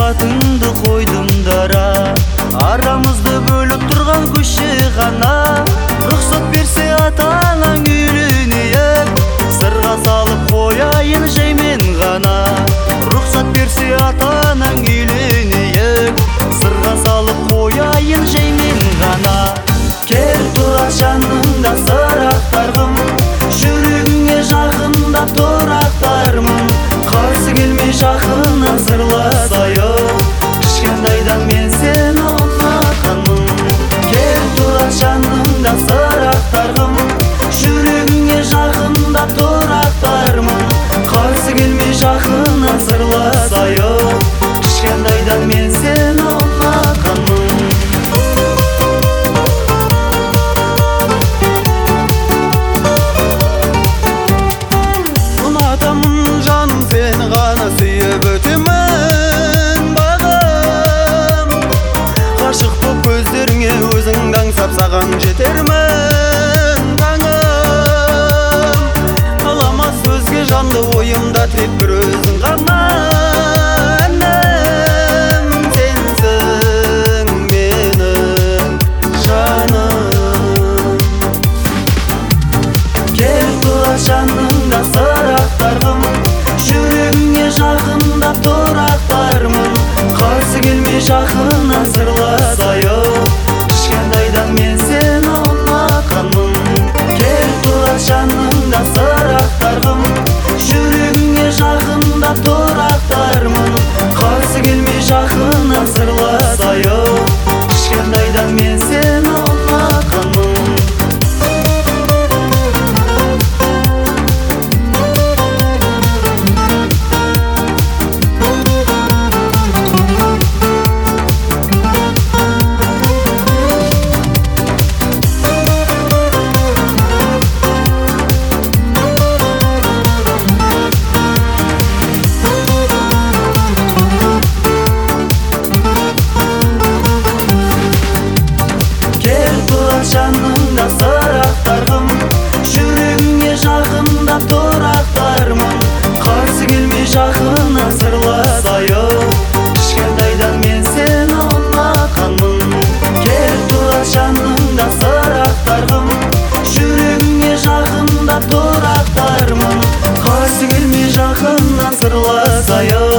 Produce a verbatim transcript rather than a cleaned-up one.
атыңды қойдым дара, арамызды бөліп тұрған күші ғана. Рұқсат берсе ата-анаң үйленейік, сырға салып қояйын жаймен ғана. Рұқсат берсе ата-анаң үйленейік, сырға салып қояйын жаймен ғана. Кел тұра жаныңда сырақтарым, жүрегіңе жақындап тұрақтармын. Қарсы келмей жақыннан сырласайық, кішкентайдан мен сені ұнатқанмын. Кел тұра жаныңда сырақтарым, жүрегіңе жақындап тұрақтармын. Қарсы келмей жақыннан сырласайық, кішкентайдан мен сені ұнатқанмын. Сүйіп өтемін бағым, ғашық боп көздеріңе өзіңді аңсап саған жетермін таңым. Қаламас өзге жанды ойымда тек бір өзің ғана. Әнім сенсің менің жаным. Кел тұра жаныңда сырақтарым, жүрегіңе жақындап тұрақтармын. Қарсы келмей жақыннан сырласайық, кішкентайдан мен сені ұнатқанмын. Кел тұра жаныңда сырақтарым, жүрегіңе жақындап тұрақтармын. Қарсы келмей жақыннан сырласайық, кішкентайдан мен сені ұнатқанмын. Жаныңда сырақтарым, жүрегіңе жақындап тұрақтармын. Қарсы келмей жақыннан сырласайық, кішкентайдан мен сені ұнатқанмын. Кел тұра жаныңда сырақтарым, жүрегіңе жақындап тұрақтармын. Қарсы келмей жақыннан сырласайық,